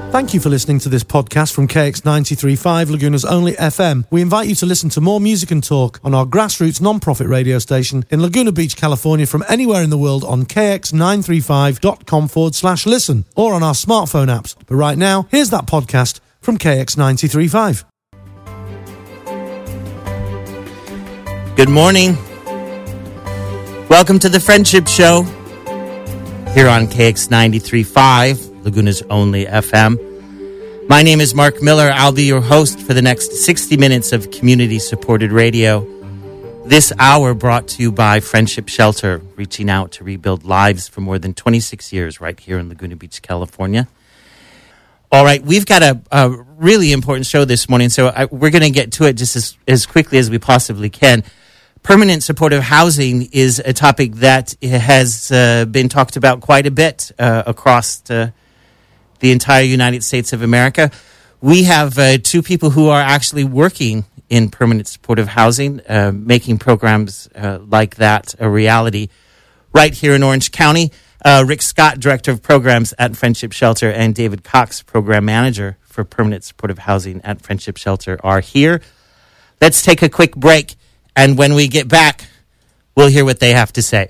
Thank you for listening to this podcast from KX93.5, Laguna's only FM. We invite you to listen to more music and talk on our grassroots non-profit radio station in Laguna Beach, California, from anywhere in the world on kx935.com/listen or on our smartphone apps. But right now, here's that podcast from KX93.5. Good morning. Welcome to the Friendship Show here on KX93.5, Laguna's only FM. My name is Mark Miller. I'll be your host for the next 60 minutes of community-supported radio. This hour brought to you by Friendship Shelter, reaching out to rebuild lives for more than 26 years right here in Laguna Beach, California. All right, we've got a really important show this morning, so we're going to get to it just as quickly as we possibly can. Permanent supportive housing is a topic that has been talked about quite a bit across the entire United States of America. We have two people who are actually working in permanent supportive housing, making programs like that a reality right here in Orange County. Rick Scott, Director of Programs at Friendship Shelter, and David Cox, Program Manager for Permanent Supportive Housing at Friendship Shelter, are here. Let's take a quick break, and when we get back, we'll hear what they have to say.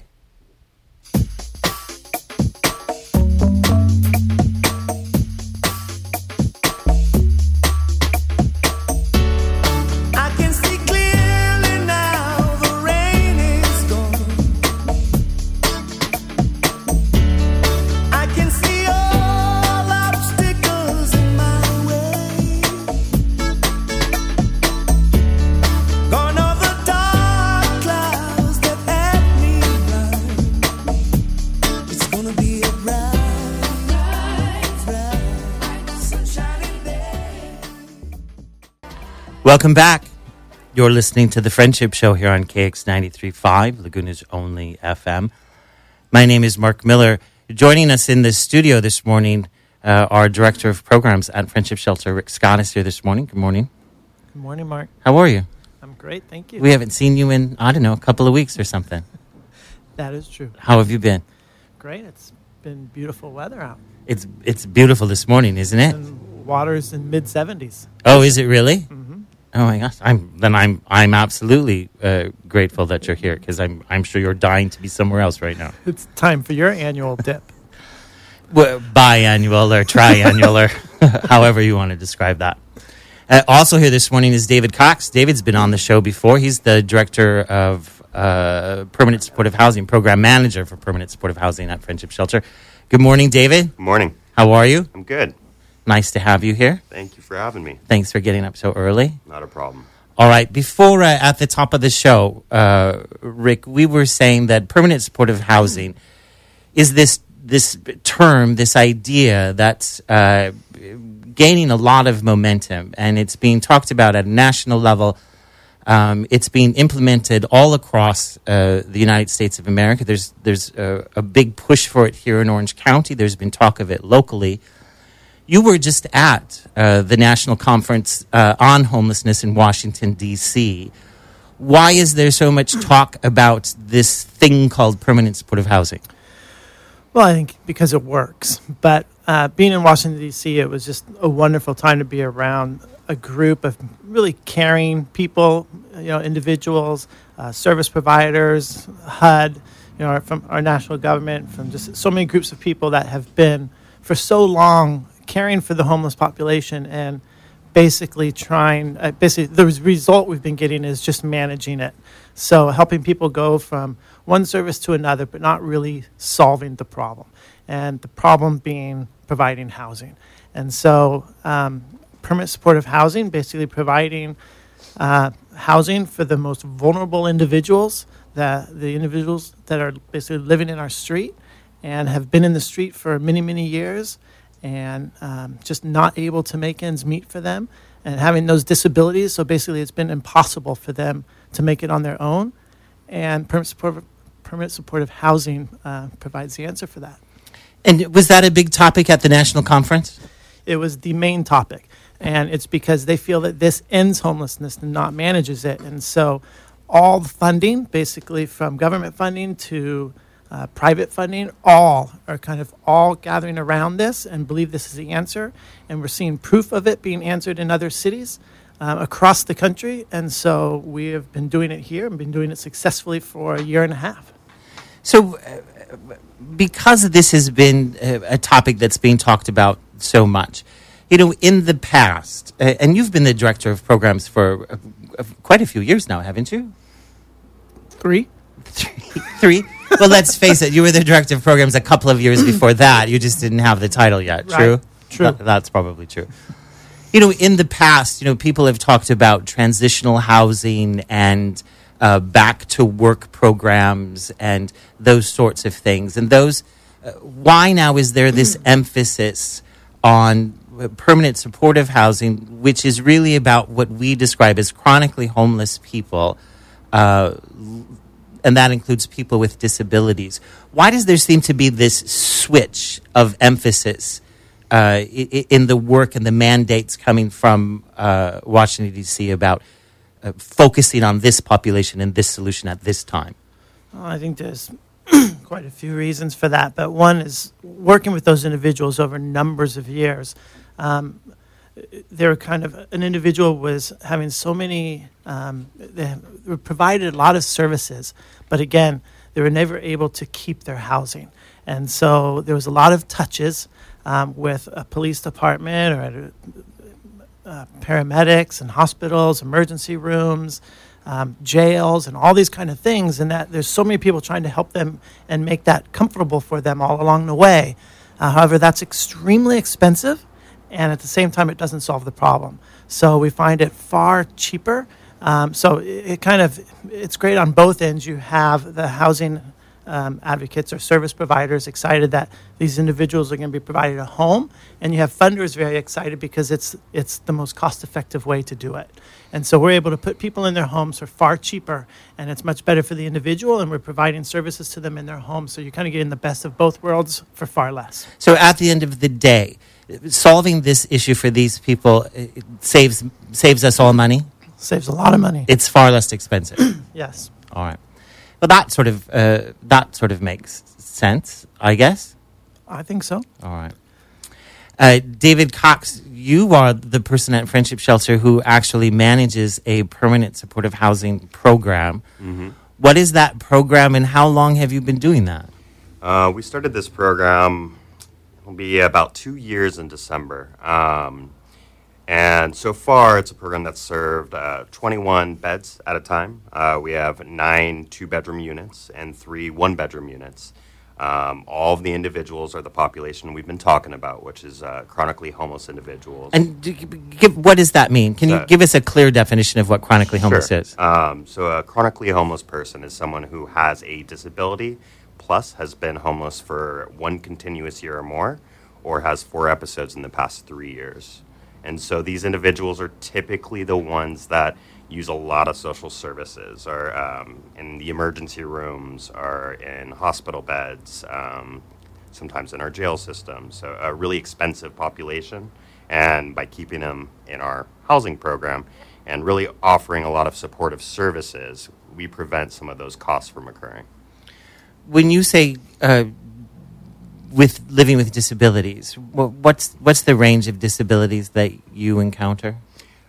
Welcome back. You're listening to The Friendship Show here on KX93.5, Laguna's only FM. My name is Mark Miller. Joining us in the studio this morning, our Director of Programs at Friendship Shelter, Rick Scott, is here this morning. Good morning. Good morning, Mark. How are you? I'm great, thank you. We haven't seen you in, I don't know, a couple of weeks or something. That is true. How have you been? Great. It's been beautiful weather out. It's beautiful this morning, isn't it? And water's in mid-70s. Oh, is it really? Mm-hmm. Oh my gosh! I'm absolutely grateful that you're here, because I'm sure you're dying to be somewhere else right now. It's time for your annual dip. Well, biannual or triannual or however you want to describe that. Also here this morning is David Cox. David's been on the show before. He's the Director of Permanent Supportive Housing, Program Manager for Permanent Supportive Housing at Friendship Shelter. Good morning, David. Good morning. How are you? I'm good. Nice to have you here. Thank you for having me. Thanks for getting up so early. Not a problem. All right. Before, at the top of the show, Rick, we were saying that permanent supportive housing is this term, this idea that's gaining a lot of momentum, and it's being talked about at a national level. It's being implemented all across the United States of America. There's a big push for it here in Orange County. There's been talk of it locally. You were just at the National Conference on Homelessness in Washington, D.C. Why is there so much talk about this thing called permanent supportive housing? Well, I think because it works. But being in Washington, D.C., it was just a wonderful time to be around a group of really caring people, individuals, service providers, HUD, from our national government, from just so many groups of people that have been for so long caring for the homeless population and basically the result we've been getting is just managing it. So helping people go from one service to another, but not really solving the problem. And the problem being providing housing. And so permanent supportive housing, basically providing housing for the most vulnerable individuals, the individuals that are basically living in our street and have been in the street for many, many years, and just not able to make ends meet for them, and having those disabilities. So basically it's been impossible for them to make it on their own. And permanent supportive housing provides the answer for that. And was that a big topic at the national conference? It was the main topic. And it's because they feel that this ends homelessness and not manages it. And so all the funding, basically from government funding to private funding, all are kind of all gathering around this and believe this is the answer. And we're seeing proof of it being answered in other cities across the country. And so we have been doing it here and been doing it successfully for a year and a half. So because this has been a topic that's being talked about so much, in the past, and you've been the director of programs for quite a few years now, haven't you? Three. Well, let's face it, you were the director of programs a couple of years before that. You just didn't have the title yet, true? Right. True. That's probably true. In the past, people have talked about transitional housing and back to work programs and those sorts of things. And those, why now is there this emphasis on permanent supportive housing, which is really about what we describe as chronically homeless people, and that includes people with disabilities? Why does there seem to be this switch of emphasis in the work and the mandates coming from Washington, D.C. about focusing on this population and this solution at this time? Well, I think there's quite a few reasons for that, but one is working with those individuals over numbers of years. They're kind of, an individual was having so many, they were provided a lot of services, but again, they were never able to keep their housing. And so there was a lot of touches with a police department or paramedics and hospitals, emergency rooms, jails, and all these kind of things, and that there's so many people trying to help them and make that comfortable for them all along the way. However, that's extremely expensive, and at the same time, it doesn't solve the problem. So we find it far cheaper. So it's great on both ends. You have the housing advocates or service providers excited that these individuals are going to be provided a home, and you have funders very excited because it's the most cost-effective way to do it. And so we're able to put people in their homes for far cheaper, and it's much better for the individual, and we're providing services to them in their homes. So you're kind of getting the best of both worlds for far less. So at the end of the day, solving this issue for these people it saves us all money? Saves a lot of money. It's far less expensive. Yes. All right. Well, that sort of makes sense, I guess. I think so. All right. David Cox, you are the person at Friendship Shelter who actually manages a permanent supportive housing program. Mm-hmm. What is that program, and how long have you been doing that? We started this program, it'll be about 2 years in December. And so far, it's a program that's served 21 beds at a time. We have 9 2-bedroom units and 3 1-bedroom units. All of the individuals are the population we've been talking about, which is chronically homeless individuals. And what does that mean? Can you give us a clear definition of what chronically homeless is? So a chronically homeless person is someone who has a disability plus has been homeless for 1 continuous year or more, or has 4 episodes in the past 3 years. And so these individuals are typically the ones that use a lot of social services, or in the emergency rooms, or in hospital beds, sometimes in our jail system. So a really expensive population. And by keeping them in our housing program and really offering a lot of supportive services, we prevent some of those costs from occurring. When you say with living with disabilities, what's the range of disabilities that you encounter?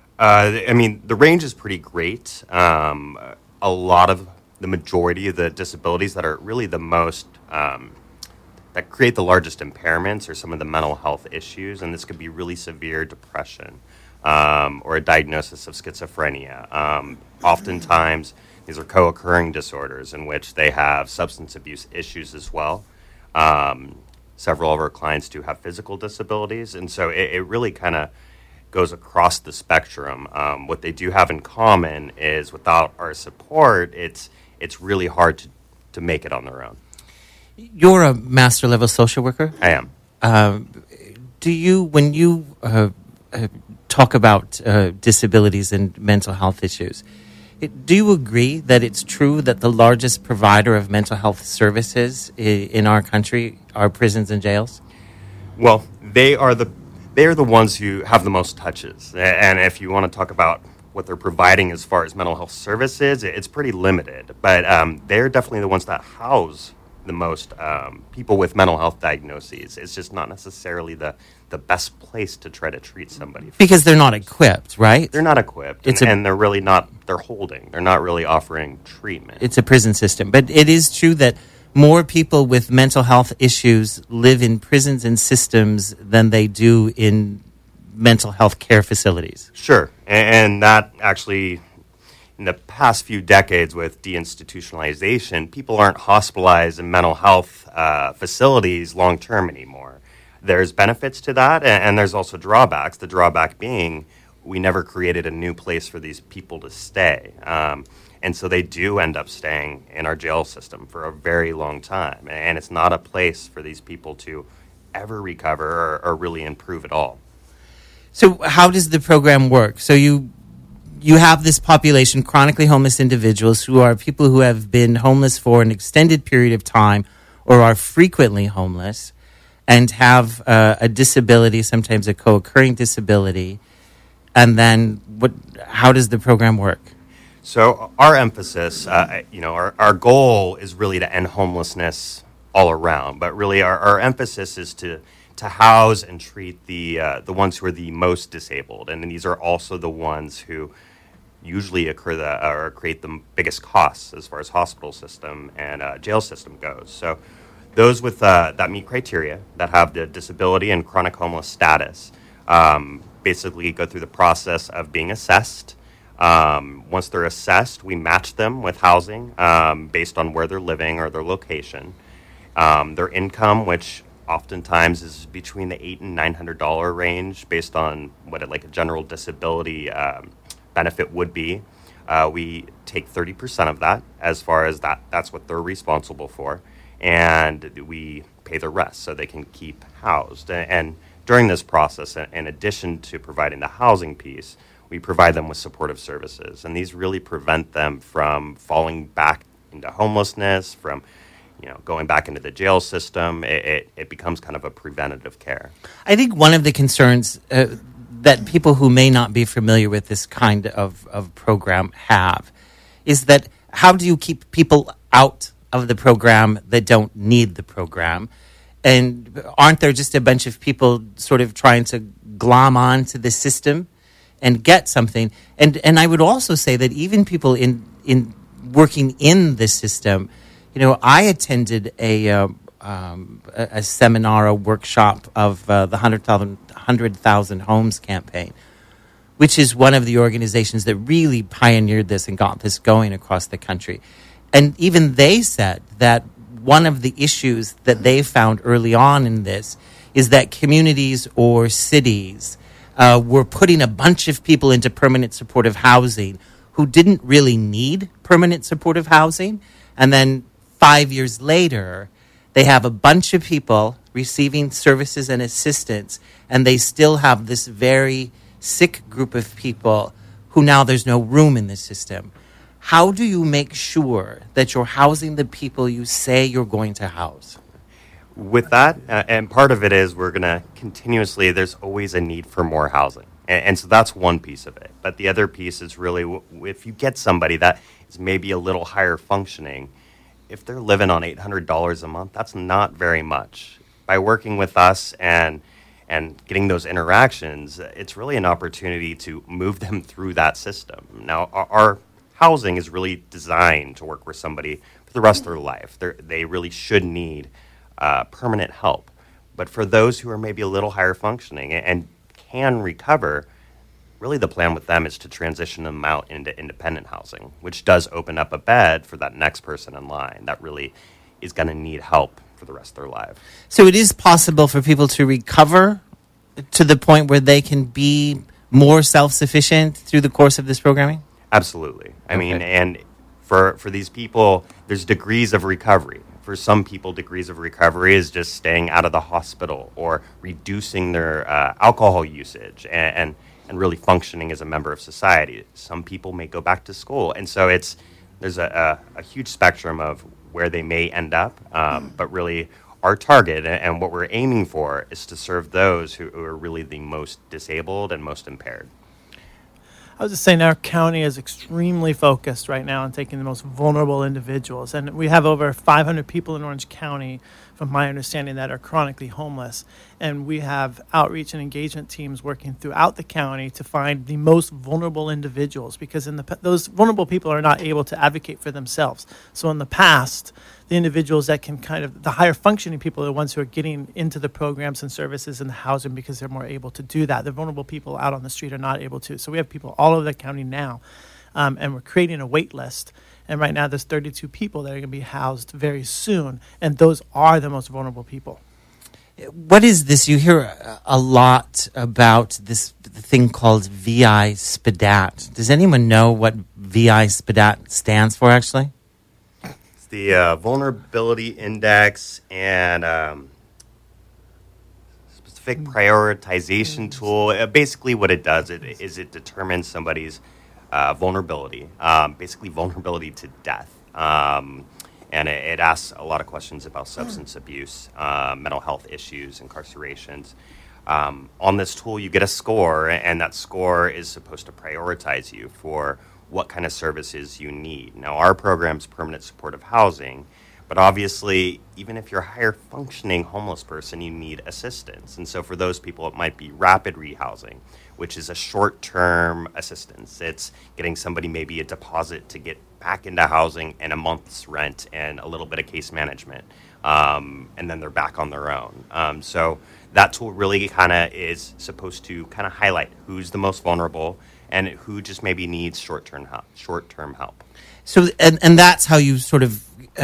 The range is pretty great. A lot of the majority of the disabilities that are really the most, that create the largest impairments are some of the mental health issues, and this could be really severe depression or a diagnosis of schizophrenia. Oftentimes, these are co-occurring disorders in which they have substance abuse issues as well. Several of our clients do have physical disabilities, and so it really kind of goes across the spectrum. What they do have in common is without our support, it's really hard to make it on their own. You're a master level social worker? I am. When you talk about disabilities and mental health issues, do you agree that it's true that the largest provider of mental health services in our country are prisons and jails? Well, they are the ones who have the most touches. And if you want to talk about what they're providing as far as mental health services, it's pretty limited. But they're definitely the ones that house the most people with mental health diagnoses. It's just not necessarily the best place to try to treat somebody. Because they're not equipped, right? They're not equipped, and they're really not, they're holding. They're not really offering treatment. It's a prison system. But it is true that more people with mental health issues live in prisons and systems than they do in mental health care facilities. Sure. And that actually, in the past few decades with deinstitutionalization, people aren't hospitalized in mental health facilities long-term anymore. There's benefits to that, and there's also drawbacks. The drawback being we never created a new place for these people to stay. And so they do end up staying in our jail system for a very long time. And it's not a place for these people to ever recover or really improve at all. So how does the program work? So you have this population, chronically homeless individuals, who are people who have been homeless for an extended period of time or are frequently homeless and have a disability, sometimes a co-occurring disability. And then how does the program work? So our emphasis, our goal is really to end homelessness all around. But really our emphasis is to house and treat the ones who are the most disabled. And these are also the ones who usually create the biggest costs as far as hospital system and jail system goes. So those with that meet criteria, that have the disability and chronic homeless status, basically go through the process of being assessed. Once they're assessed, we match them with housing based on where they're living or their location. Their income, which oftentimes is between the $800 and $900 range based on what a general disability benefit would be. We take 30% of that as far as that's what they're responsible for, and we pay the rest so they can keep housed. And during this process, in addition to providing the housing piece, we provide them with supportive services, and these really prevent them from falling back into homelessness, from going back into the jail system. It becomes kind of a preventative care. I think one of the concerns that people who may not be familiar with this kind of program have is that how do you keep people out of the program that don't need the program? And aren't there just a bunch of people sort of trying to glom on to the system and get something? And I would also say that even people in working in the system, I attended a seminar, a workshop of the 100,000 Homes campaign, which is one of the organizations that really pioneered this and got this going across the country. And even they said that one of the issues that they found early on in this is that communities or cities were putting a bunch of people into permanent supportive housing who didn't really need permanent supportive housing. And then 5 years later, they have a bunch of people receiving services and assistance, and they still have this very sick group of people who now there's no room in the system. How do you make sure that you're housing the people you say you're going to house? With that, and part of it is we're going to continuously, there's always a need for more housing. And so that's one piece of it. But the other piece is really if you get somebody that is maybe a little higher functioning, if they're living on $800 a month, that's not very much. By working with us and getting those interactions, it's really an opportunity to move them through that system. Now, our housing is really designed to work with somebody for the rest of their life. They really should need permanent help. But for those who are maybe a little higher functioning and can recover, really the plan with them is to transition them out into independent housing, which does open up a bed for that next person in line that really is going to need help for the rest of their life. So it is possible for people to recover to the point where they can be more self-sufficient through the course of this programming? Absolutely. I mean, and for these people, there's degrees of recovery. For some people, degrees of recovery is just staying out of the hospital or reducing their alcohol usage and really functioning as a member of society. Some people may go back to school. And so there's a huge spectrum of where they may end up. But really, our target and what we're aiming for is to serve those who are really the most disabled and most impaired. I was just saying our county is extremely focused right now on taking the most vulnerable individuals. And we have over 500 people in Orange County, from my understanding, that are chronically homeless. And we have outreach and engagement teams working throughout the county to find the most vulnerable individuals, because those vulnerable people are not able to advocate for themselves. So in the past, the individuals that can the higher functioning people are the ones who are getting into the programs and services and the housing because they're more able to do that. The vulnerable people out on the street are not able to. So we have people all over the county now, and we're creating a wait list. And right now there's 32 people that are going to be housed very soon, and those are the most vulnerable people. What is this? You hear a lot about this thing called VI SPDAT. Does anyone know what VI SPDAT stands for, actually? The vulnerability index and specific prioritization tool. Basically, what it does is it determines somebody's vulnerability, basically vulnerability to death. And it asks a lot of questions about substance abuse, mental health issues, incarcerations. On this tool, you get a score, and that score is supposed to prioritize you for what kind of services you need. Now, our program's permanent supportive housing, but obviously, even if you're a higher functioning homeless person, you need assistance. And so for those people, it might be rapid rehousing, which is a short-term assistance. It's getting somebody maybe a deposit to get back into housing and a month's rent and a little bit of case management. And then they're back on their own. So that tool really kind of is supposed to kind of highlight who's the most vulnerable and who just maybe needs short-term help. So, and that's how you sort of,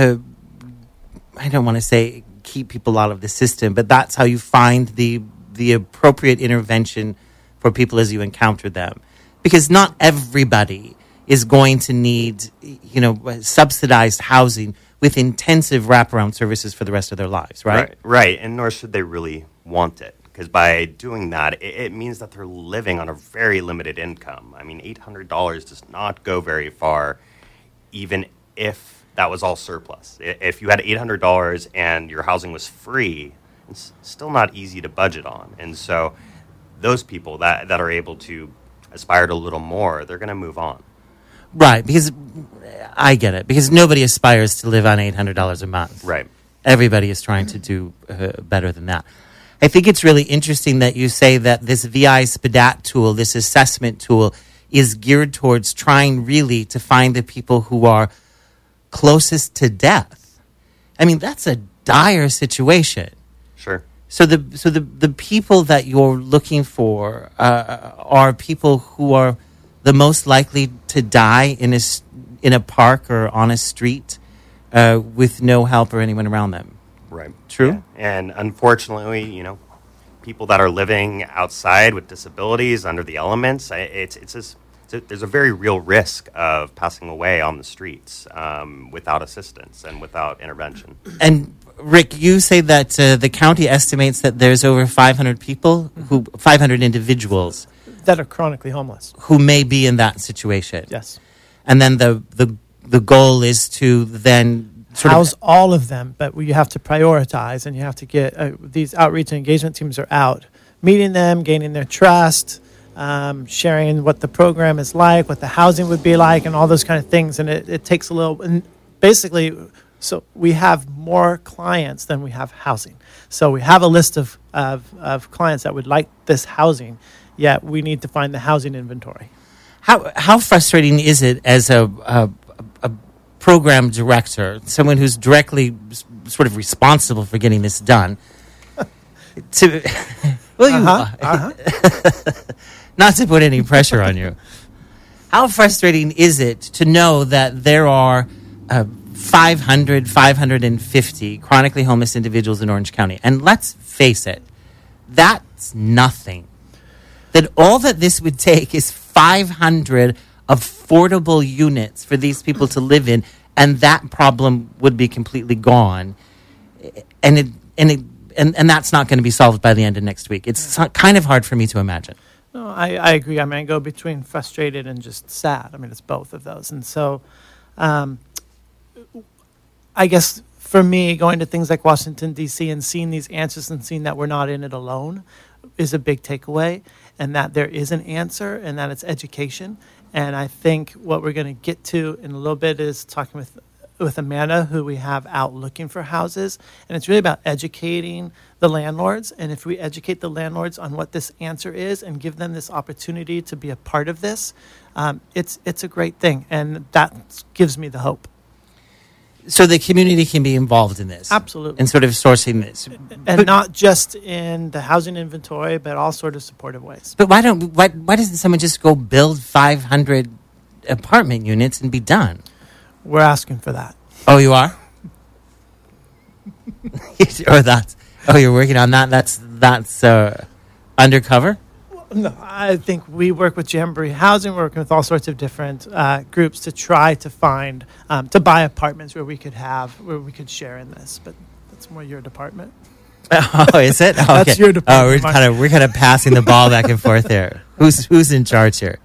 I don't want to say keep people out of the system, but that's how you find the appropriate intervention for people as you encounter them. Because not everybody is going to need, subsidized housing with intensive wraparound services for the rest of their lives, right? Right, and nor should they really want it. Because by doing that, it means that they're living on a very limited income. I mean, $800 does not go very far, even if that was all surplus. If you had $800 and your housing was free, it's still not easy to budget on. And so those people that are able to aspire to a little more, they're going to move on. Right, because I get it. Because nobody aspires to live on $800 a month. Right. Everybody is trying to do better than that. I think it's really interesting that you say that this VI SPDAT tool, this assessment tool, is geared towards trying really to find the people who are closest to death. I mean, that's a dire situation. Sure. So the people that you're looking for are people who are the most likely to die in a park or on a street with no help or anyone around them. Right. True. Yeah. And unfortunately, people that are living outside with disabilities under the elements, there's a very real risk of passing away on the streets without assistance and without intervention. And Rick, you say that the county estimates that there's over 500 people, 500 individuals that are chronically homeless, who may be in that situation. Yes. And then the goal is to then house all of them, but you have to prioritize, and you have to get these outreach and engagement teams are out, meeting them, gaining their trust, sharing what the program is like, what the housing would be like, and all those kind of things. And it takes a little, and basically, so we have more clients than we have housing. So we have a list of clients that would like this housing, yet we need to find the housing inventory. How frustrating is it as a program director, someone who's directly sort of responsible for getting this done, not to put any pressure on you, how frustrating is it to know that there are 550 chronically homeless individuals in Orange County? And let's face it, that's nothing. That all that this would take is 500 affordable units for these people to live in, and that problem would be completely gone. And that's not going to be solved by the end of next week. It's kind of hard for me to imagine. No, I agree. I mean, I go between frustrated and just sad. I mean, it's both of those. And so I guess for me, going to things like Washington, D.C. and seeing these answers and seeing that we're not in it alone, is a big takeaway, and that there is an answer, and that it's education. And I think what we're going to get to in a little bit is talking with Amanda, who we have out looking for houses. And it's really about educating the landlords. And if we educate the landlords on what this answer is and give them this opportunity to be a part of this, it's a great thing. And that gives me the hope. So the community can be involved in this. Absolutely. And sort of sourcing this. And not just in the housing inventory, but all sort of supportive ways. But why doesn't someone just go build 500 apartment units and be done? We're asking for that. Oh, you are? You're working on that? That's undercover? No, I think we work with Jamboree Housing, we're working with all sorts of different groups to try to find, to buy apartments where we could share in this. But that's more your department. Oh, is it? Oh, That's your department. Oh, we're kind of passing the ball back and forth here. Who's in charge here?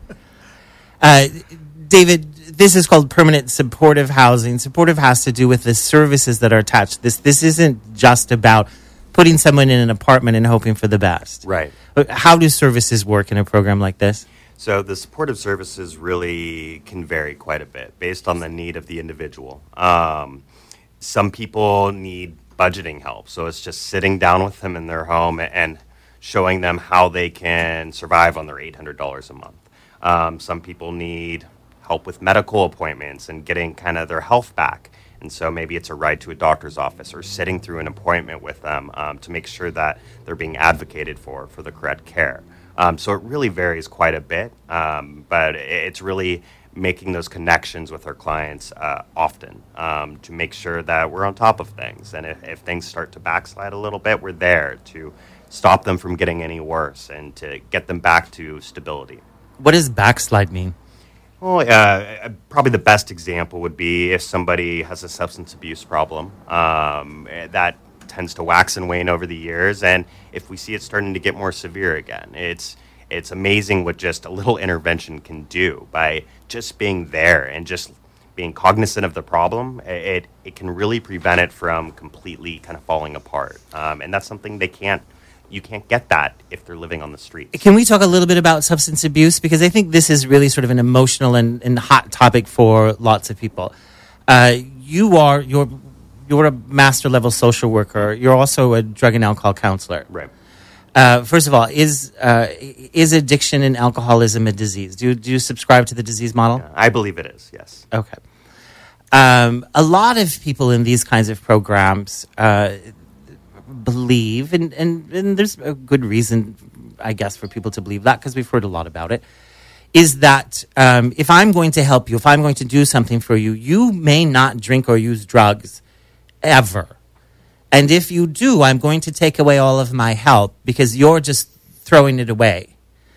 David, this is called permanent supportive housing. Supportive has to do with the services that are attached. This isn't just about putting someone in an apartment and hoping for the best. Right. How do services work in a program like this? So the supportive services really can vary quite a bit based on the need of the individual. Some people need budgeting help, so it's just sitting down with them in their home and showing them how they can survive on their $800 a month. Some people need help with medical appointments and getting kind of their health back. And so maybe it's a ride to a doctor's office or sitting through an appointment with them to make sure that they're being advocated for the correct care. So it really varies quite a bit, but it's really making those connections with our clients often to make sure that we're on top of things. And if things start to backslide a little bit, we're there to stop them from getting any worse and to get them back to stability. What does backslide mean? Well, probably the best example would be if somebody has a substance abuse problem. That tends to wax and wane over the years, and if we see it starting to get more severe again, it's amazing what just a little intervention can do by just being there and just being cognizant of the problem. It can really prevent it from completely kind of falling apart, and that's something you can't get that if they're living on the streets. Can we talk a little bit about substance abuse? Because I think this is really sort of an emotional and hot topic for lots of people. You're a master level social worker. You're also a drug and alcohol counselor. Right. First of all, is addiction and alcoholism a disease? Do you subscribe to the disease model? Yeah, I believe it is, yes. Okay. A lot of people in these kinds of programs believe, and there's a good reason, I guess, for people to believe that, because we've heard a lot about it, is that if I'm going to help you, if I'm going to do something for you, you may not drink or use drugs ever. And if you do, I'm going to take away all of my help because you're just throwing it away.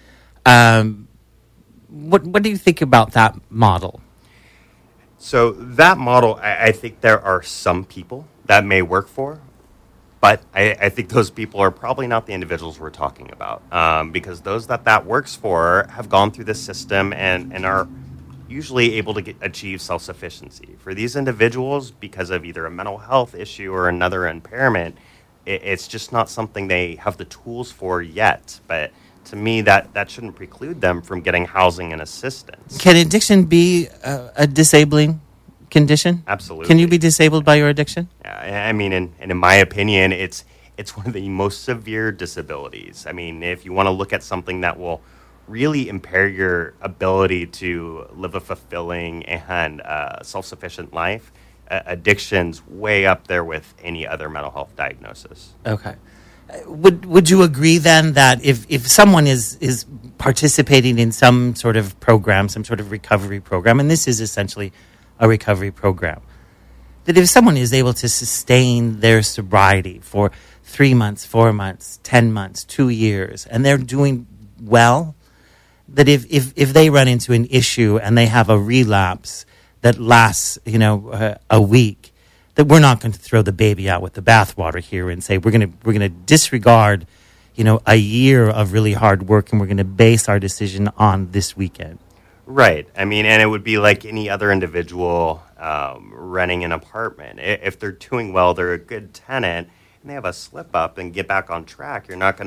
What do you think about that model? So that model, I think there are some people that may work for, but I think those people are probably not the individuals we're talking about, because those that works for have gone through the system and are usually able to achieve self-sufficiency. For these individuals, because of either a mental health issue or another impairment, it's just not something they have the tools for yet. But to me, that shouldn't preclude them from getting housing and assistance. Can addiction be a disabling condition? Absolutely. Can you be disabled by your addiction? Yeah, I mean, and in my opinion, it's one of the most severe disabilities. I mean, if you want to look at something that will really impair your ability to live a fulfilling and self-sufficient life, addiction's way up there with any other mental health diagnosis. Okay. Would you agree then that if someone is participating in some sort of program, some sort of recovery program, and this is essentially a recovery program, that if someone is able to sustain their sobriety for 3 months, 4 months, 10 months, 2 years, and they're doing well, that if they run into an issue and they have a relapse that lasts, a week, that we're not going to throw the baby out with the bathwater here and say we're going to disregard, a year of really hard work and we're going to base our decision on this weekend. Right. I mean, and it would be like any other individual renting an apartment. If they're doing well, they're a good tenant, and they have a slip up and get back on track, you're not going to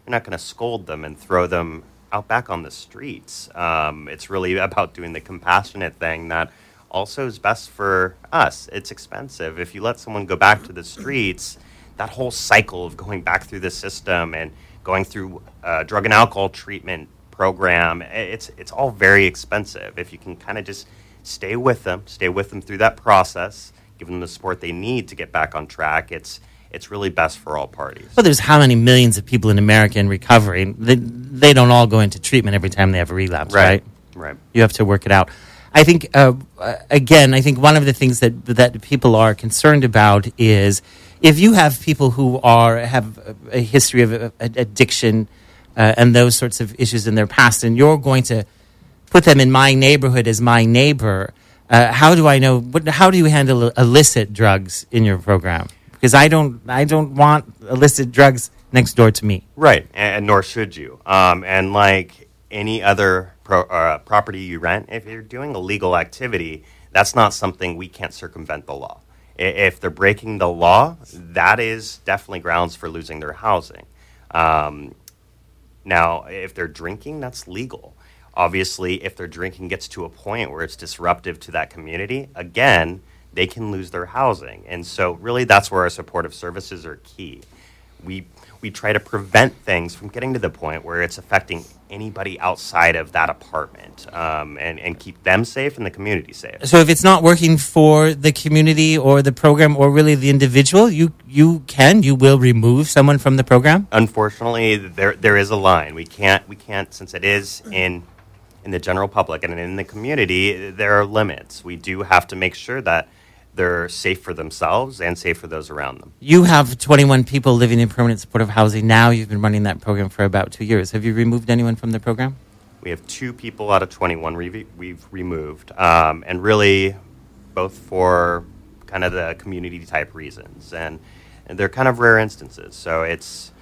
you're not going to scold them and throw them out back on the streets. It's really about doing the compassionate thing that also is best for us. It's expensive. If you let someone go back to the streets, that whole cycle of going back through the system and going through drug and alcohol treatment program, it's all very expensive. If you can kind of just stay with them through that process, give them the support they need to get back on track, it's really best for all parties. Well, there's how many millions of people in America in recovery, and they don't all go into treatment every time they have a relapse, right? Right. You have to work it out. I think, again, one of the things that people are concerned about is if you have people who have a history of addiction and those sorts of issues in their past, and you're going to put them in my neighborhood as my neighbor, how do I know? How do you handle illicit drugs in your program? Because I don't want illicit drugs next door to me. Right, and nor should you. And like any other property you rent, if you're doing illegal activity, that's not something we can't circumvent the law. If they're breaking the law, that is definitely grounds for losing their housing. Now, if they're drinking, that's legal. Obviously, if their drinking gets to a point where it's disruptive to that community, again, they can lose their housing. And so really that's where our supportive services are key. We try to prevent things from getting to the point where it's affecting anybody outside of that apartment, and keep them safe and the community safe. So if it's not working for the community or the program or really the individual, you will remove someone from the program? Unfortunately, there is a line. We can't since it is in the general public and in the community, there are limits. We do have to make sure that they're safe for themselves and safe for those around them. You have 21 people living in permanent supportive housing now. You've been running that program for about 2 years. Have you removed anyone from the program? We have 2 people out of 21 we've removed, and really both for kind of the community type reasons. And they're kind of rare instances. So it's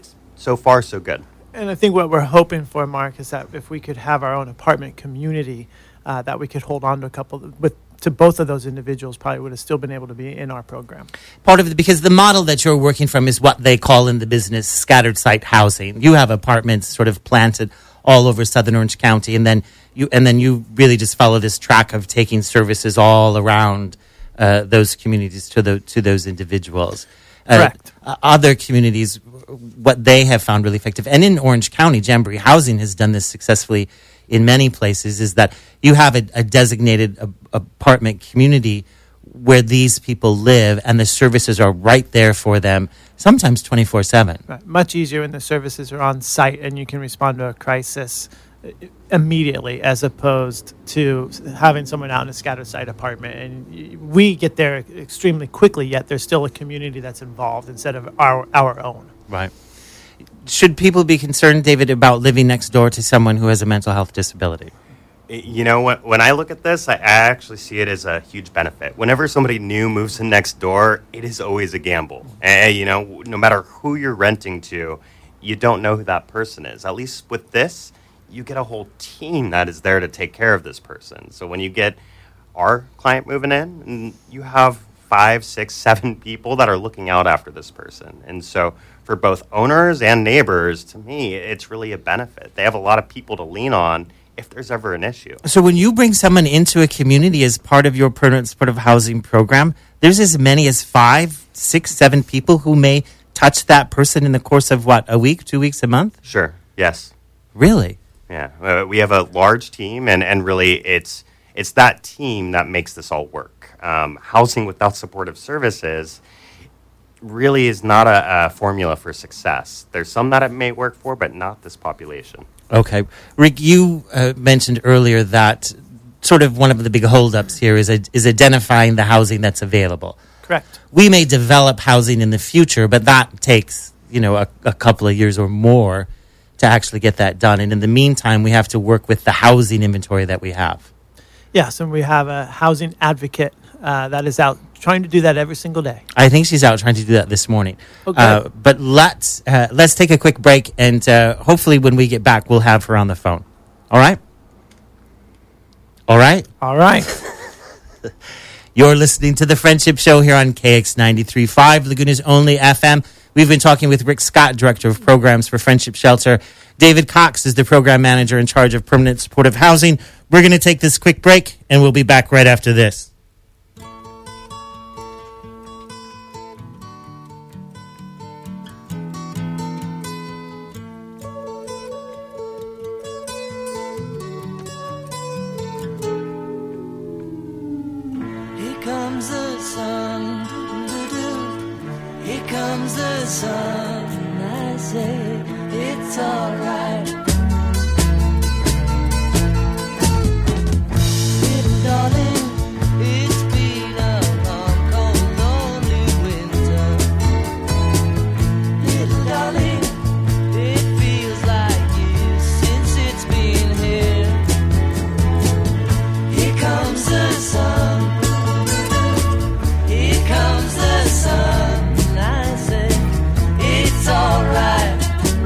so far so good. And I think what we're hoping for, Mark, is that if we could have our own apartment community, that we could hold on to to both of those individuals probably would have still been able to be in our program. Part of it, because the model that you're working from is what they call in the business scattered site housing. You have apartments sort of planted all over Southern Orange County, and then you really just follow this track of taking services all around those communities to those individuals. Correct. Other communities, what they have found really effective, and in Orange County, Jamboree Housing has done this successfully in many places, is that you have a designated apartment community where these people live, and the services are right there for them, sometimes 24/7. Right. Much easier when the services are on site and you can respond to a crisis immediately, as opposed to having someone out in a scattered site apartment. And we get there extremely quickly, yet there's still a community that's involved instead of our own. Right. Should people be concerned, David, about living next door to someone who has a mental health disability? You know, when I look at this, I actually see it as a huge benefit. Whenever somebody new moves in next door, it is always a gamble. No matter who you're renting to, you don't know who that person is. At least with this, you get a whole team that is there to take care of this person. So when you get our client moving in, you have 5, 6, 7 people that are looking out after this person. And so for both owners and neighbors, to me, it's really a benefit. They have a lot of people to lean on if there's ever an issue. So when you bring someone into a community as part of your permanent supportive housing program, there's as many as 5, 6, 7 people who may touch that person in the course of what, a week, 2 weeks, a month? Sure, yes. Really? Yeah, we have a large team, and really it's that team that makes this all work. Housing without supportive services really is not a formula for success. There's some that it may work for, but not this population. Okay. Rick, you mentioned earlier that sort of one of the big holdups here is identifying the housing that's available. Correct. We may develop housing in the future, but that takes, a couple of years or more to actually get that done. And in the meantime, we have to work with the housing inventory that we have. Yes, and we have a housing advocate that is out trying to do that every single day. I think she's out trying to do that this morning. Okay. But let's take a quick break, and hopefully when we get back, we'll have her on the phone. All right? All right? All right. You're listening to The Friendship Show here on KX 93.5, Laguna's only FM. We've been talking with Rick Scott, Director of Programs for Friendship Shelter. David Cox is the Program Manager in charge of Permanent Supportive Housing. We're going to take this quick break, and we'll be back right after this. Here comes the sun, doo-doo-doo. Here comes the sun, I say it's alright. Little darling, it's been a long, cold, lonely winter. Little darling, it feels like years since it's been here. Here comes the sun. Here comes the sun, I say it's alright.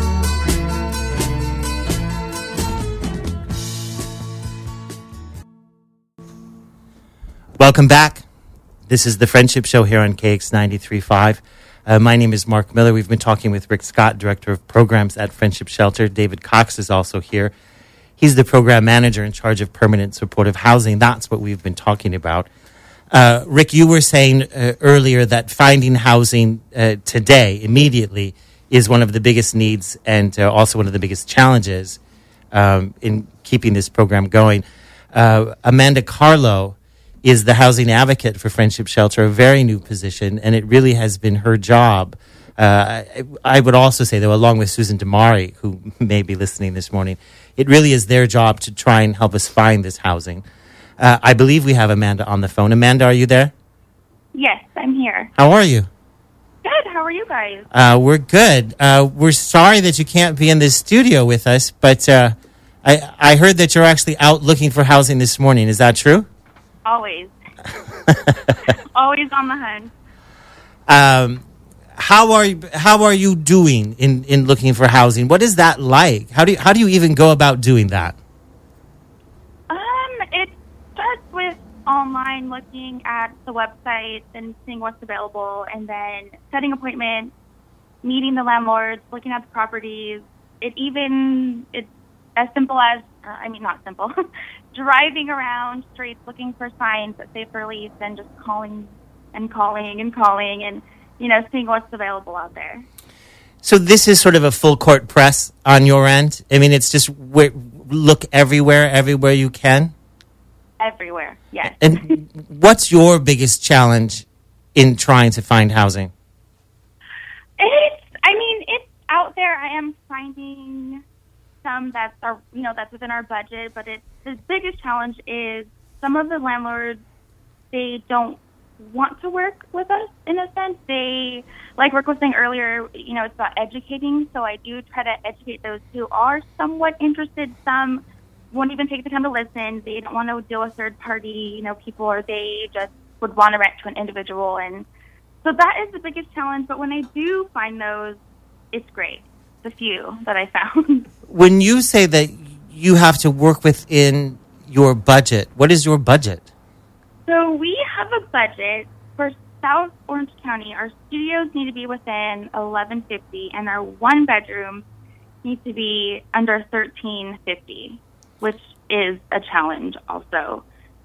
Welcome back. This is the Friendship Show here on KX 93.5. My name is Mark Miller. We've been talking with Rick Scott, Director of Programs at Friendship Shelter. David Cox is also here. He's the Program Manager in charge of Permanent Supportive Housing. That's what we've been talking about. Rick, you were saying earlier that finding housing today, immediately, is one of the biggest needs and also one of the biggest challenges in keeping this program going. Amanda Carlo is the housing advocate for Friendship Shelter, a very new position, and it really has been her job. I would also say, though, along with Susan Damari, who may be listening this morning, it really is their job to try and help us find this housing. I believe we have Amanda on the phone. Amanda, are you there? Yes, I'm here. How are you? Good. How are you guys? We're good. We're sorry that you can't be in this studio with us, but I heard that you're actually out looking for housing this morning. Is that true? Always. Always on the hunt. How are you doing in looking for housing? What is that like? How do you even go about doing that? It starts with online looking at the website and seeing what's available, and then setting appointments, meeting the landlords, looking at the properties. It's as simple as, not simple, driving around streets looking for signs that say for lease, and just calling and seeing what's available out there. So this is sort of a full court press on your end. I mean, it's just look everywhere you can. Everywhere, yes. And what's your biggest challenge in trying to find housing? It's out there. I am finding some that's within our budget, but the biggest challenge is some of the landlords, they don't want to work with us in a sense. They, like Rick was saying earlier, it's about educating. So I do try to educate those who are somewhat interested. Some won't even take the time to listen. They don't want to deal with third party, people, or they just would want to rent to an individual. And so that is the biggest challenge. But when I do find those, it's great. The few that I found. When you say that you have to work within your budget, what is your budget? So we have a budget for South Orange County. Our studios need to be within $1,150, and our one bedroom needs to be under $1,350, which is a challenge also.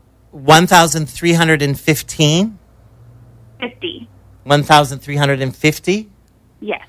1,315? 50. 1,350? Yes.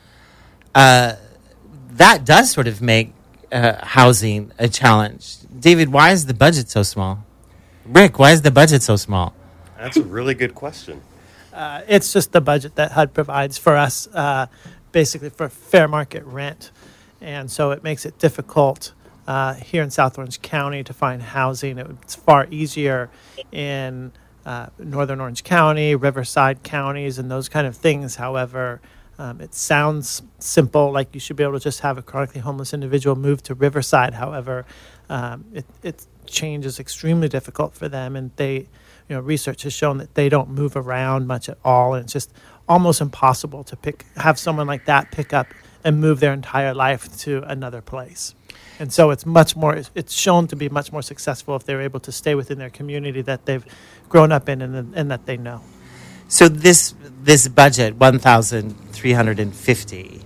That does sort of make housing a challenge. David, why is the budget so small? Rick, why is the budget so small? That's a really good question. It's just the budget that HUD provides for us, basically for fair market rent. And so it makes it difficult here in South Orange County to find housing. It's far easier in Northern Orange County, Riverside counties, and those kind of things. However, it sounds simple, like you should be able to just have a chronically homeless individual move to Riverside. However, it change is extremely difficult for them, and research has shown that they don't move around much at all, and it's just almost impossible to have someone like that pick up and move their entire life to another place. And so it's shown to be much more successful if they're able to stay within their community that they've grown up in and that they know. So this budget, 1,350,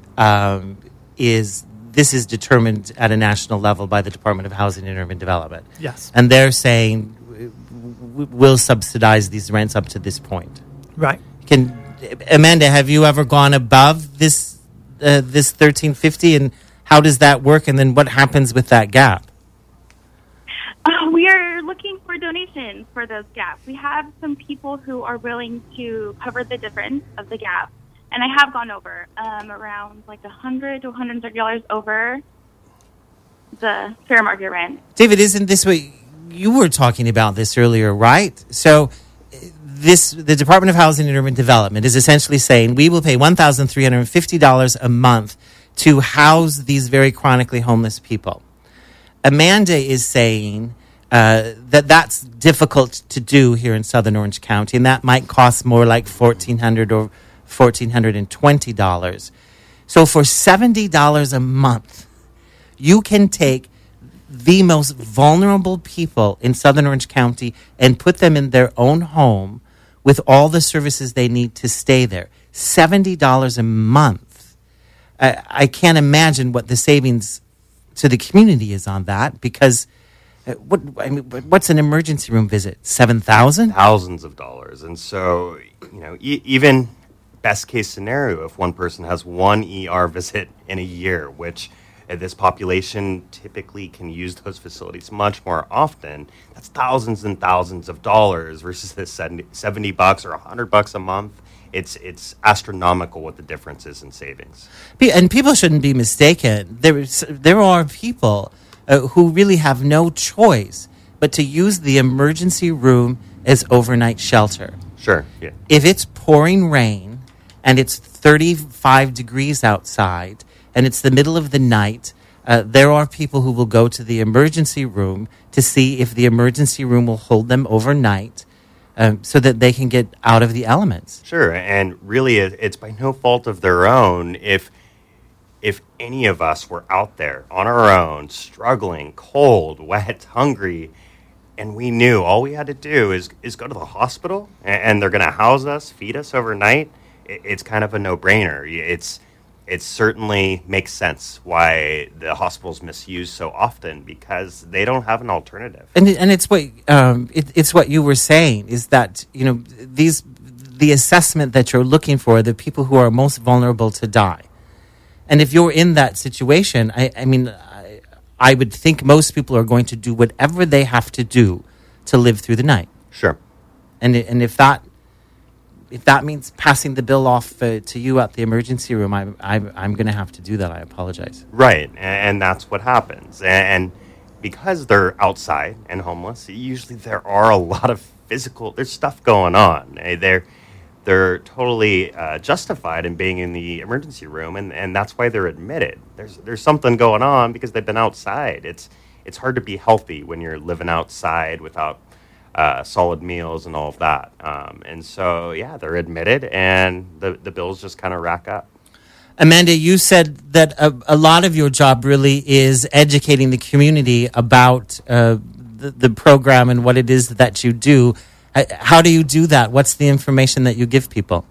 is determined at a national level by the Department of Housing and Urban Development. Yes. And they're saying we'll subsidize these rents up to this point. Right. Amanda, have you ever gone above this 1,350, and how does that work? And then what happens with that gap? We are looking for donations for those gaps. We have some people who are willing to cover the difference of the gap. And I have gone over around like $100 to $130 over the fair market rent. David, isn't this what you were talking about this earlier, right? So the Department of Housing and Urban Development is essentially saying we will pay $1,350 a month to house these very chronically homeless people. Amanda is saying that that's difficult to do here in Southern Orange County, and that might cost more like $1,400 or $1,420. So for $70 a month, you can take the most vulnerable people in Southern Orange County and put them in their own home with all the services they need to stay there. $70 a month. I can't imagine what the savings to the community is on that, because what's an emergency room visit? $7,000? Thousands of dollars. And so, even best case scenario, if one person has one ER visit in a year, which this population typically can use those facilities much more often, that's thousands and thousands of dollars versus this $70 or $100 a month. It's astronomical what the difference is in savings. And people shouldn't be mistaken. There are people who really have no choice but to use the emergency room as overnight shelter. Sure, yeah. If it's pouring rain and it's 35 degrees outside and it's the middle of the night, there are people who will go to the emergency room to see if the emergency room will hold them overnight, so that they can get out of the elements. Sure, and really it's by no fault of their own if any of us were out there on our own, struggling, cold, wet, hungry, and we knew all we had to do is go to the hospital, and they're going to house us, feed us overnight. It's kind of a no-brainer. It certainly makes sense why the hospital's misused so often, because they don't have an alternative. And it's what it's what you were saying, is that the assessment that you're looking for, the people who are most vulnerable to die. And if you're in that situation, I would think most people are going to do whatever they have to do to live through the night. Sure. And if that means passing the bill off to you at the emergency room, I'm going to have to do that. I apologize. Right, and that's what happens. And because they're outside and homeless, usually there are a lot of there's stuff going on. They're totally justified in being in the emergency room, and that's why they're admitted. There's something going on because they've been outside. It's hard to be healthy when you're living outside without solid meals and all of that. And so, yeah, they're admitted, and the bills just kind of rack up. Amanda, you said that a lot of your job really is educating the community about the program and what it is that you do. How do you do that? What's the information that you give people?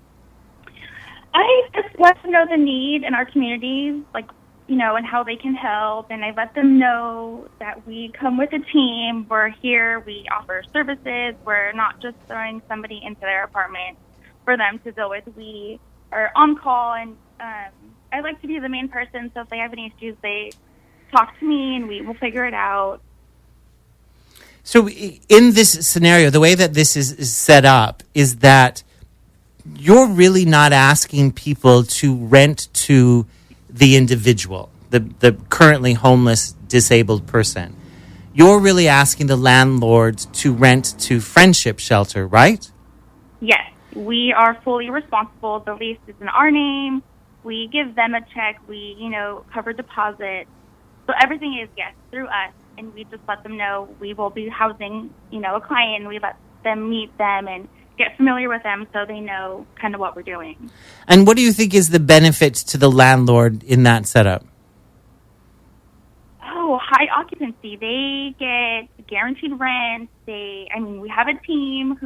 I just let them know the need in our communities, and how they can help. And I let them know that we come with a team. We're here. We offer services. We're not just throwing somebody into their apartment for them to deal with. We are on call, and I like to be the main person. So if they have any issues, they talk to me, and we will figure it out. So in this scenario, the way that this is set up is that you're really not asking people to rent to the individual, the currently homeless, disabled person. You're really asking the landlord to rent to Friendship Shelter, right? Yes, we are fully responsible. The lease is in our name. We give them a check. We, cover deposit. So everything is, yes, through us. And we just let them know we will be housing, a client, and we let them meet them and get familiar with them so they know kind of what we're doing. And what do you think is the benefit to the landlord in that setup? Oh, high occupancy. They get guaranteed rent. We have a team who's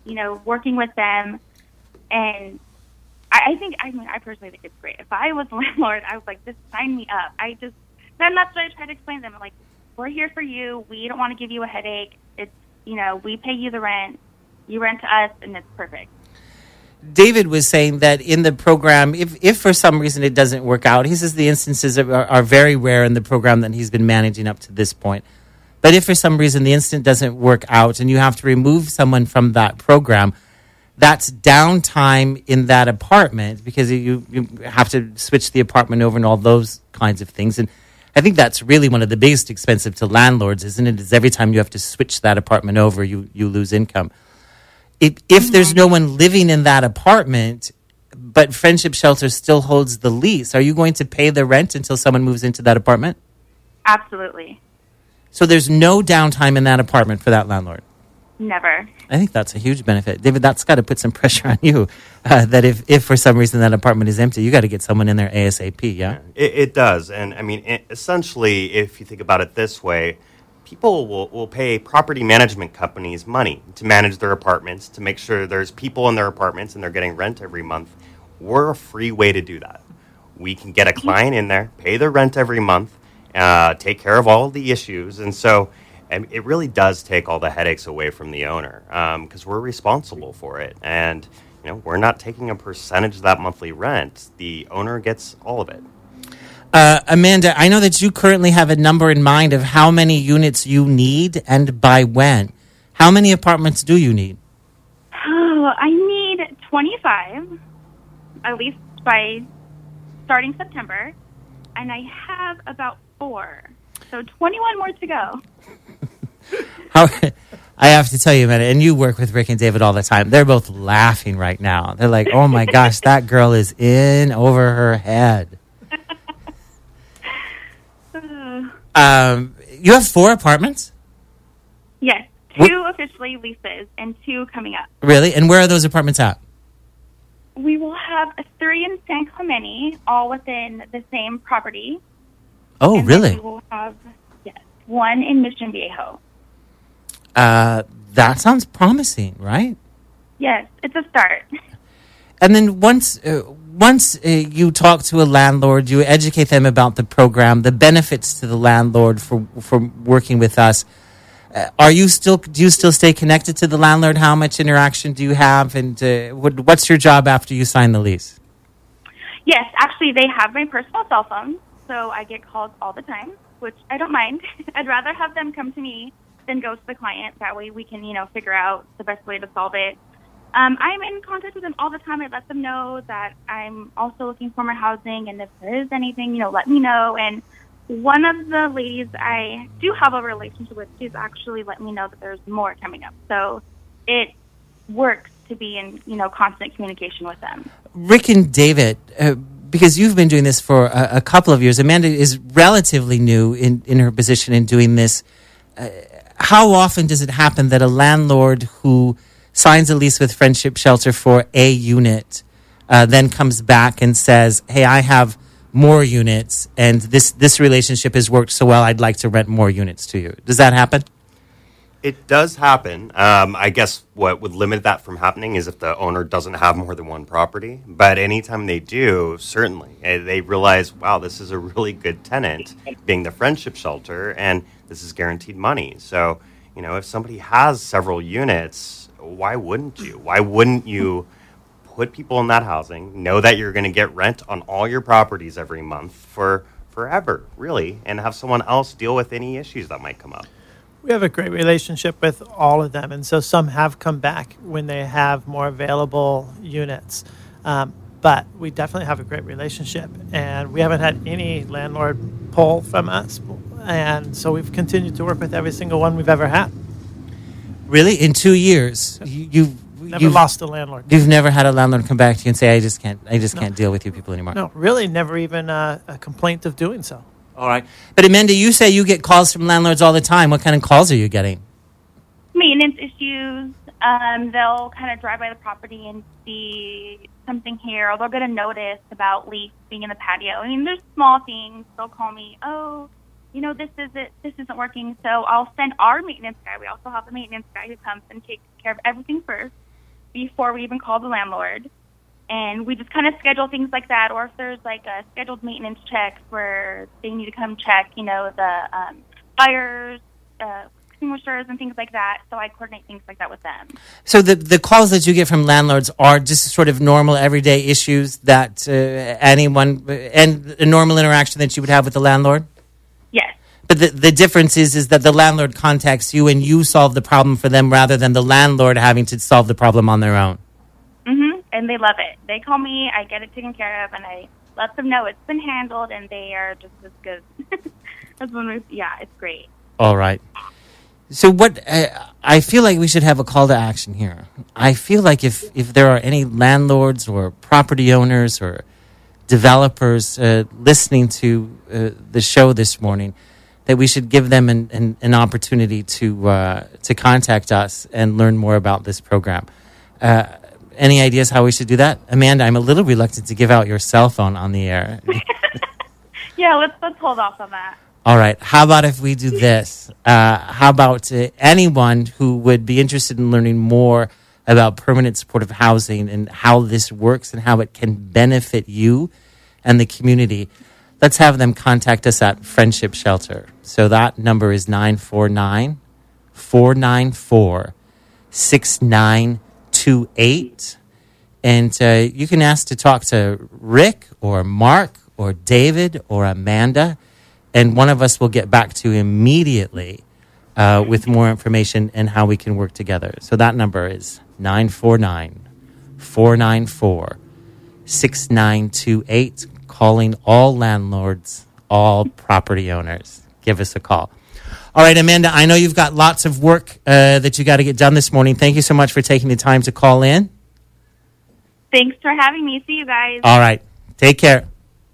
working with them. And I personally think it's great. If I was a landlord, I was like, just sign me up. Then that's what I try to explain to them. I'm like, we're here for you. We don't want to give you a headache. It's, we pay you the rent. You rent to us, and it's perfect. David was saying that in the program, if for some reason it doesn't work out, he says the instances are very rare in the program that he's been managing up to this point. But if for some reason the instant doesn't work out and you have to remove someone from that program, that's downtime in that apartment because you have to switch the apartment over and all those kinds of things. And I think that's really one of the biggest expensive to landlords, isn't it? Is every time you have to switch that apartment over, you lose income. If there's no one living in that apartment, but Friendship Shelter still holds the lease, are you going to pay the rent until someone moves into that apartment? Absolutely. So there's no downtime in that apartment for that landlord? Never. I think that's a huge benefit. David, that's got to put some pressure on you, that if for some reason that apartment is empty, you got to get someone in there ASAP, yeah? It does. And, essentially, if you think about it this way, people will pay property management companies money to manage their apartments, to make sure there's people in their apartments and they're getting rent every month. We're a free way to do that. We can get a client in there, pay their rent every month, take care of all of the issues. And so it really does take all the headaches away from the owner because we're responsible for it. And, we're not taking a percentage of that monthly rent. The owner gets all of it. Amanda, I know that you currently have a number in mind of how many units you need and by when. How many apartments do you need? Oh, I need 25, at least by starting September, and I have about 4. So 21 more to go. I have to tell you, Amanda, and you work with Rick and David all the time. They're both laughing right now. They're like, oh my gosh, that girl is in over her head. You have 4 apartments? Yes, 2 officially leases and 2 coming up. Really? And where are those apartments at? We will have 3 in San Clemente, all within the same property. Oh, and really? Then we will have 1 in Mission Viejo. That sounds promising, right? Yes, it's a start. And then once you talk to a landlord, you educate them about the program, the benefits to the landlord for working with us. Do you still stay connected to the landlord? How much interaction do you have, and what's your job after you sign the lease? Yes, actually, they have my personal cell phone, so I get calls all the time, which I don't mind. I'd rather have them come to me than go to the client. That way, we can figure out the best way to solve it. I'm in contact with them all the time. I let them know that I'm also looking for more housing, and if there is anything, let me know. And one of the ladies I do have a relationship with, she's actually let me know that there's more coming up. So it works to be in, constant communication with them. Rick and David, because you've been doing this for a couple of years, Amanda is relatively new in her position in doing this. How often does it happen that a landlord who signs a lease with Friendship Shelter for a unit, then comes back and says, hey, I have more units, and this relationship has worked so well, I'd like to rent more units to you? Does that happen? It does happen. I guess what would limit that from happening is if the owner doesn't have more than one property. But anytime they do, certainly, they realize, wow, this is a really good tenant, being the Friendship Shelter, and this is guaranteed money. So, if somebody has several units, why wouldn't you? Why wouldn't you put people in that housing, know that you're going to get rent on all your properties every month for forever, really, and have someone else deal with any issues that might come up? We have a great relationship with all of them, and so some have come back when they have more available units. But we definitely have a great relationship, and we haven't had any landlord pull from us, and so we've continued to work with every single one we've ever had. Really? In 2 years? You've lost a landlord. You've never had a landlord come back to you and say, I just can't deal with you people anymore? No, really, never even a complaint of doing so. All right. But Amanda, you say you get calls from landlords all the time. What kind of calls are you getting? Maintenance issues. They'll kind of drive by the property and see something here, or they'll get a notice about leaks being in the patio. There's small things. They'll call me, this isn't working. So I'll send our maintenance guy. We also have a maintenance guy who comes and takes care of everything first. before we even call the landlord. And we just kind of schedule things like that, or if there's like a scheduled maintenance checks where they need to come check, the fires, extinguishers, and things like that. So I coordinate things like that with them. So the calls that you get from landlords are just sort of normal everyday issues that anyone, and a normal interaction that you would have with the landlord? Yes. But the difference is that the landlord contacts you and you solve the problem for them rather than the landlord having to solve the problem on their own. And they love it. They call me, I get it taken care of, and I let them know it's been handled, and they are just as good. It's great. All right. So what I feel like we should have a call to action here. I feel like if there are any landlords or property owners or developers listening to the show this morning, that we should give them an opportunity to contact us and learn more about this program. Any ideas how we should do that? Amanda, I'm a little reluctant to give out your cell phone on the air. Yeah, let's hold off on that. All right. How about if we do this? How about anyone who would be interested in learning more about permanent supportive housing and how this works and how it can benefit you and the community, let's have them contact us at Friendship Shelter. So that number is 949-494-6928. And you can ask to talk to Rick or Mark or David or Amanda, and one of us will get back to you immediately with more information and how we can work together. So that number is 949-494-6928. Calling all landlords, all property owners. Give us a call. All right, Amanda, I know you've got lots of work that you got to get done this morning. Thank you so much for taking the time to call in. Thanks for having me. See you guys. All right. Take care.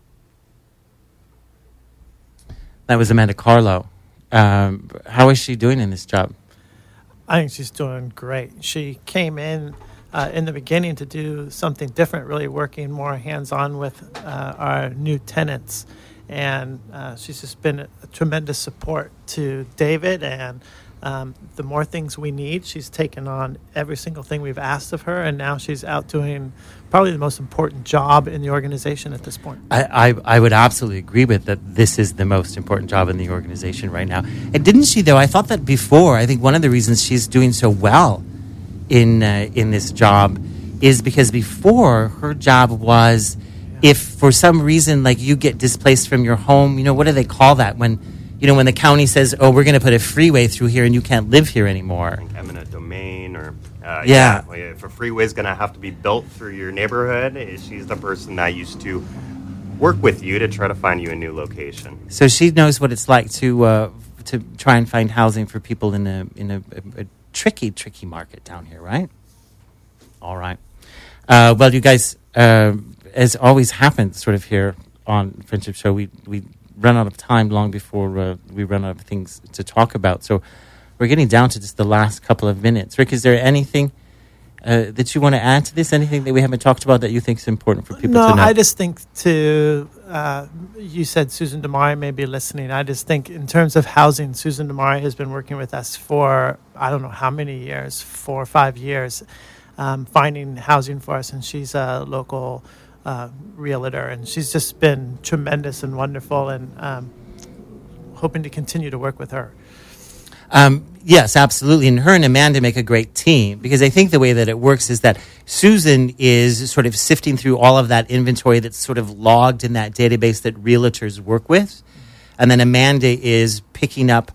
That was Amanda Carlo. How is she doing in this job? I think she's doing great. She came in the beginning to do something different, really working more hands-on with our new tenants. And she's just been a tremendous support to David. And the more things we need, she's taken on every single thing we've asked of her. And now she's out doing probably the most important job in the organization at this point. I would absolutely agree with that. This is the most important job in the organization right now. And didn't she, though? I thought that before. I think one of the reasons she's doing so well in this job is because before her job was, if for some reason like you get displaced from your home, what do they call that when the county says, oh, we're going to put a freeway through here and you can't live here anymore? Eminent domain, or yeah. If a freeway is going to have to be built through your neighborhood, she's the person that used to work with you to try to find you a new location. So she knows what it's like to try and find housing for people in a tricky market down here, right? All right. Well, you guys, as always happens sort of here on Friendship Show, we run out of time long before we run out of things to talk about. So we're getting down to just the last couple of minutes. Rick, is there anything that you want to add to this? Anything that we haven't talked about that you think is important for people to know? No, I just think you said Susan DeMari may be listening. I just think in terms of housing, Susan DeMari has been working with us for, I don't know how many years, 4 or 5 years, finding housing for us. And she's a local realtor, and she's just been tremendous and wonderful, and hoping to continue to work with her. Yes, absolutely. And her and Amanda make a great team, because I think the way that it works is that Susan is sort of sifting through all of that inventory that's sort of logged in that database that realtors work with. And then Amanda is picking up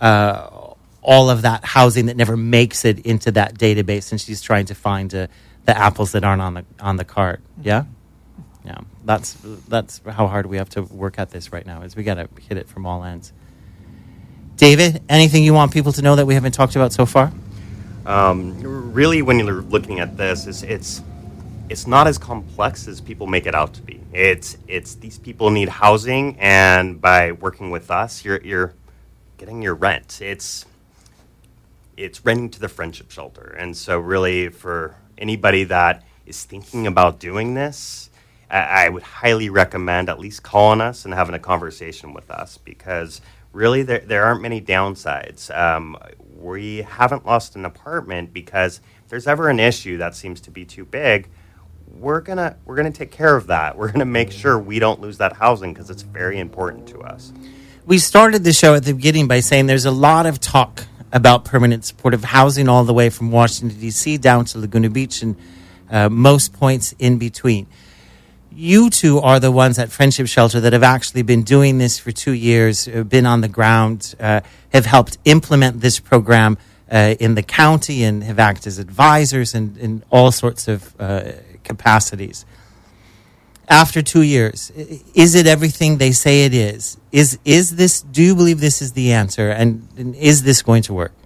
all of that housing that never makes it into that database, and she's trying to find the apples that aren't on the cart. Yeah? Yeah. That's how hard we have to work at this right now, is we got to hit it from all ends. David, anything you want people to know that we haven't talked about so far? Really, when you're looking at this, it's not as complex as people make it out to be. It's these people need housing, and by working with us, you're getting your rent. It's renting to the Friendship Shelter. And so really, for anybody that is thinking about doing this, I would highly recommend at least calling us and having a conversation with us, because really there aren't many downsides. We haven't lost an apartment because if there's ever an issue that seems to be too big, we're gonna take care of that. We're gonna make sure we don't lose that housing because it's very important to us. We started the show at the beginning by saying there's a lot of talk about permanent supportive housing all the way from Washington, D.C. down to Laguna Beach and most points in between. You two are the ones at Friendship Shelter that have actually been doing this for 2 years, been on the ground, have helped implement this program in the county and have acted as advisors and in all sorts of capacities. After 2 years, is it everything they say it is? Is this? Do you believe this is the answer? And is this going to work?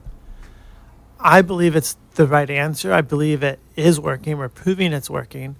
I believe it's the right answer. I believe it is working. We're proving it's working.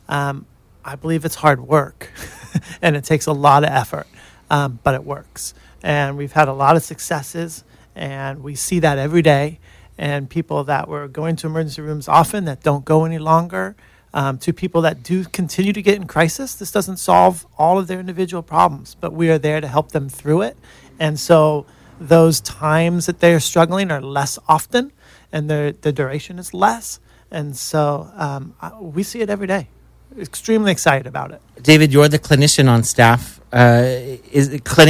I believe it's hard work, and it takes a lot of effort, but it works. And we've had a lot of successes, and we see that every day. And people that were going to emergency rooms often that don't go any longer, to people that do continue to get in crisis. This doesn't solve all of their individual problems, but we are there to help them through it. And so those times that they're struggling are less often, and the duration is less. And so we see it every day. Extremely excited about it. David, you're the clinician on staff. Is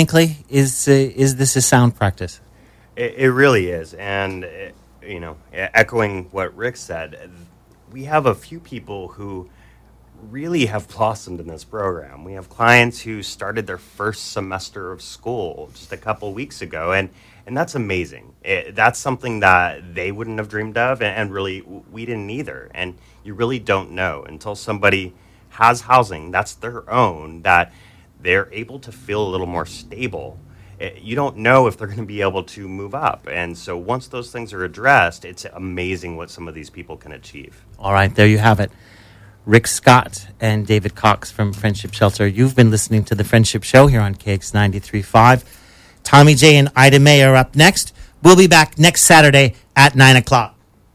this a sound practice? It really is. And, echoing what Rick said, we have a few people who really have blossomed in this program. We have clients who started their first semester of school just a couple weeks ago, and that's amazing. That's something that they wouldn't have dreamed of, and really we didn't either. And you really don't know until somebody has housing that's their own, that they're able to feel a little more stable. You don't know if they're going to be able to move up. And so once those things are addressed, it's amazing what some of these people can achieve. All right, there you have it. Rick Scott and David Cox from Friendship Shelter. You've been listening to The Friendship Show here on KX 93.5. Tommy J and Ida May are up next. We'll be back next Saturday at 9 o'clock.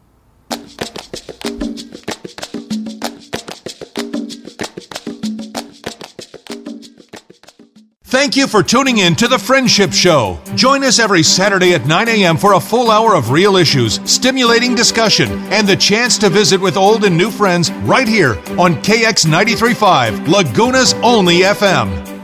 Thank you for tuning in to The Friendship Show. Join us every Saturday at 9 a.m. for a full hour of real issues, stimulating discussion, and the chance to visit with old and new friends right here on KX 93.5, Laguna's only FM.